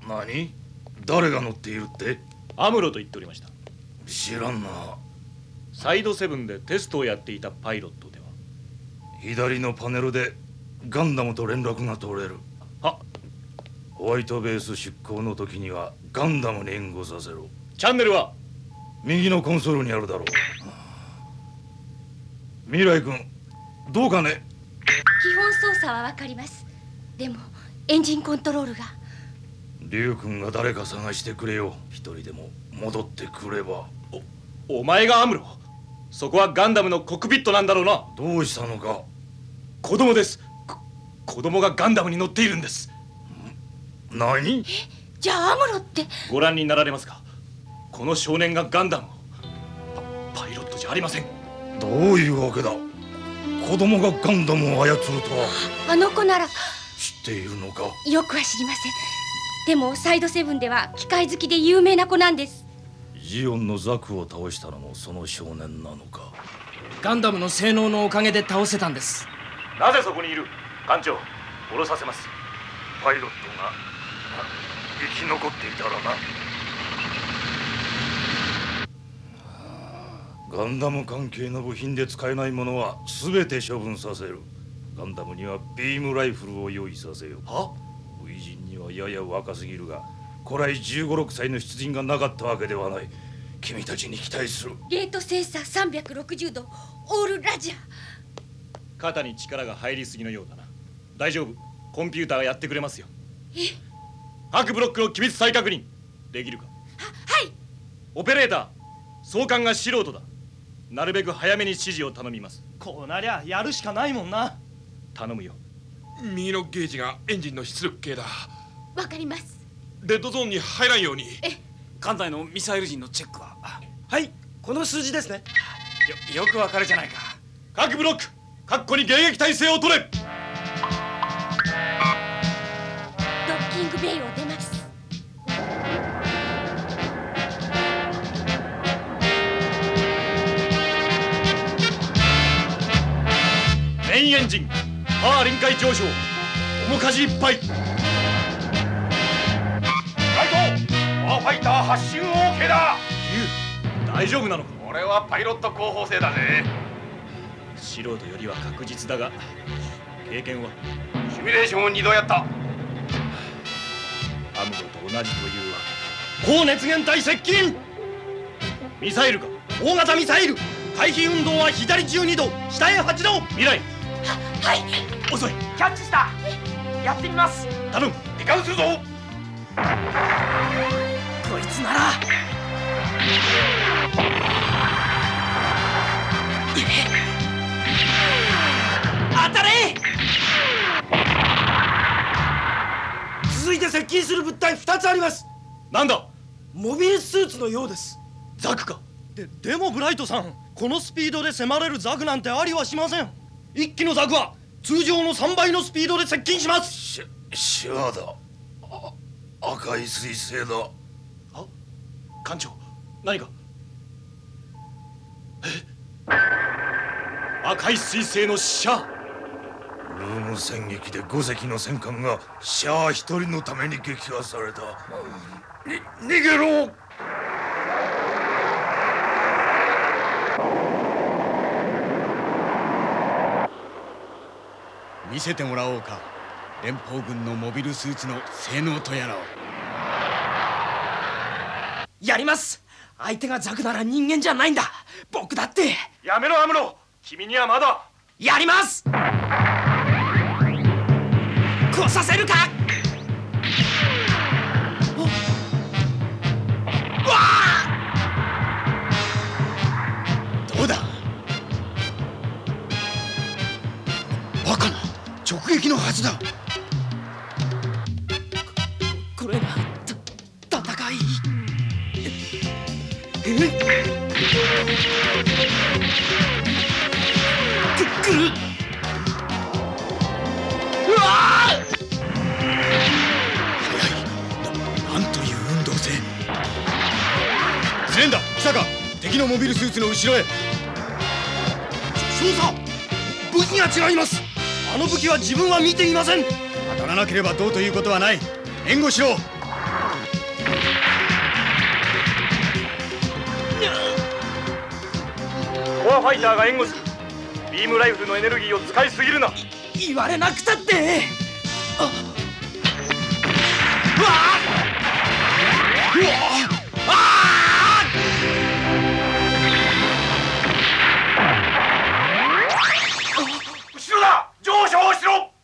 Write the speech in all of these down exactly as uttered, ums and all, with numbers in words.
何？誰が乗っているって？ アムロと言っておりました。 知らんな。 サイドセブンでテストをやっていたパイロットでは？ 左のパネルでガンダムと連絡が取れる。 は。 ホワイトベース出港の時にはガンダムに援護させろ。 チャンネルは右のコンソールにあるだろう。未来君、どうかね？ 基本操作はわかります。でもエンジンコントロールが。 龍君が誰か探してくれよ。一人でも戻ってくれば。 お、お前がアムロ？そこはガンダムのコックピットなんだろうな。 どうしたのか？ 子供です。こ子供がガンダムに乗っているんです。 何？ え、じゃあアムロって。 ご覧になられますか？この少年がガンダムを。パ、パイロットじゃありません。 どういうわけだ？子供がガンダムを操るとは。 あの子なら。 知っているのか？ よくは知りません。でもサイドセブンでは機械好きで有名な子なんです。 ジオンのザクを倒したのもその少年なのか？ ガンダムの性能のおかげで倒せたんです。 なぜそこにいる？艦長、降ろさせます。 パイロットが生き残っていたらな。ガンダム関係の部品で使えないものは全て処分させる。ガンダムにはビームライフルを用意させよう。 は？ 初陣にはやや若すぎるが、古来じゅうご、ろくさいの出陣がなかったわけではない。君たちに期待する。 ゲート精査さんびゃくろくじゅうどオールラジャー。 肩に力が入りすぎのようだな。大丈夫、コンピューターがやってくれますよ。 え？ 各ブロックの機密再確認できるか？ は、はい。 オペレーター、総監が素人だ。なるべく早めに指示を頼みます。 こうなりゃやるしかないもんな。 頼むよ。 右のゲージがエンジンの出力系だ。 わかります。 レッドゾーンに入らんように。 え、 艦隊のミサイル陣のチェックは？はい、この数字ですね。 よ、よくわかるじゃないか。各ブロック、各個に迎撃態勢を取れ。 ドッキングベイを出ます。 メインエンジンパワー臨界上昇、面舵いっぱい。 ライト、パワーファイター発進 OK だ。 龍、大丈夫なのか？ 俺はパイロット候補生だぜ。 素人よりは確実だが、経験は？ シミュレーションをにどやった。 アムロと同じというわけか。高熱源体接近。ミサイルか？ 大型ミサイル。回避運動は左じゅうにど、下へはちど。 未来、 はい。 遅い。 キャッチした。やってみます。 頼む。 理解するぞ。 こいつなら。当たれ。続いて接近する物体ふたつあります。 なんだ？ モビルスーツのようです。 ザクか？ で、でもブライトさん、このスピードで迫れるザクなんてありはしません。一機のザクは通常のさんばいのスピードで接近します。 シャ、シャアだ。あ、赤い彗星だ。 あ、艦長、何か？え？赤い彗星のシャア。 ルーム戦撃でご隻の戦艦がシャア一人のために撃破された。に、逃げろ。 見せてもらおうか。連邦軍のモビルスーツの性能とやらを。 やります。相手がザクなら人間じゃないんだ。僕だって。 やめろアムロ、君にはまだ。 やります。来させるか。わあ！ どうだ？バカな、直撃のはずだ。 これがた戦い。え？くくる。うわあ！ 早い。な、なんという運動性。ズレンダ、来たか。敵のモビルスーツの後ろへ。 少佐、武器が違います。あの武器は自分は見ていません。 当たらなければどうということはない。援護しろ。 コアファイターが援護する。ビームライフルのエネルギーを使いすぎるな。 言われなくたってあうわあうわあ後ろだ。上昇しろ。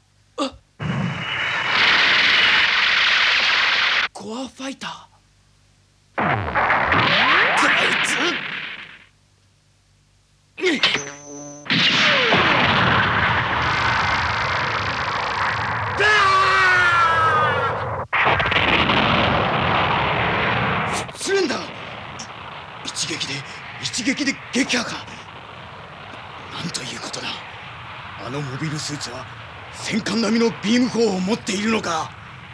コアファイターこいつスレンダー一撃で一撃で撃破か。なんということだ。 あのモビルスーツは戦艦並みのビーム砲を持っているのか。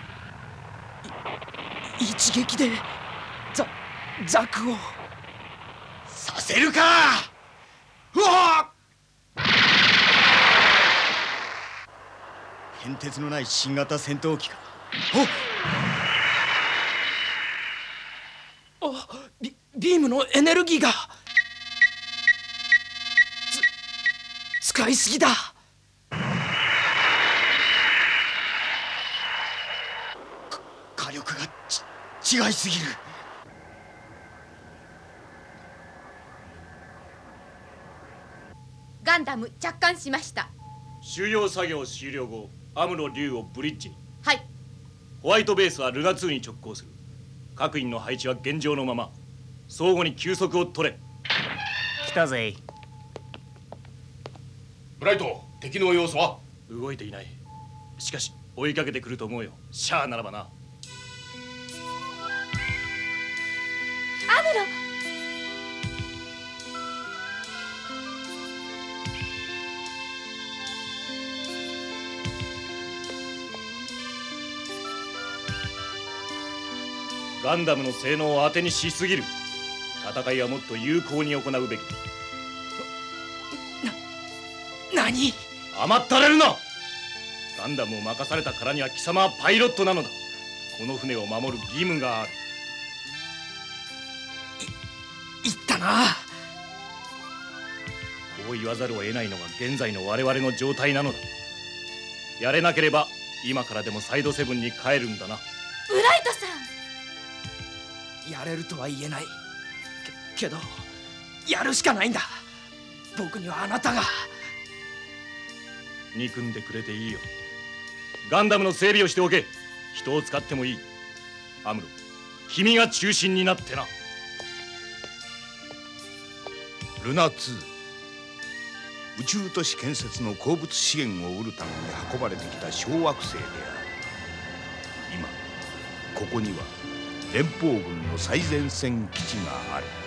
一撃でザザクをさせるか。うわっ変哲のない新型戦闘機か。 あビビームのエネルギーがつ使いすぎだ。 火力がち違いすぎる。 ガンダム着艦しました。 収容作業終了後、アムロ・リュウをブリッジに。 はい。 ホワイトベースはルナツーに直行する。各員の配置は現状のまま。相互に休息を取れ。 来たぜ。 ブライト、敵の様子は？ 動いていない。しかし追いかけてくると思うよ。シャアならばな。 アムロ、 ガンダムの性能を当てにしすぎる。戦いはもっと有効に行うべき。 何？ 甘ったれるな。ガンダムを任されたからには貴様はパイロットなのだ。この船を守る義務がある。 言ったな。 こう言わざるを得ないのが現在の我々の状態なのだ。やれなければ今からでもサイドセブンに帰るんだな。 ブライトさん。 やれるとは言えないけけどやるしかないんだ。僕にはあなたが。 憎んでくれていいよ。ガンダムの整備をしておけ。人を使ってもいい。アムロ、君が中心になってな。 ルナツー、宇宙都市建設の鉱物資源を売るために運ばれてきた小惑星である。今ここには連邦軍の最前線基地がある。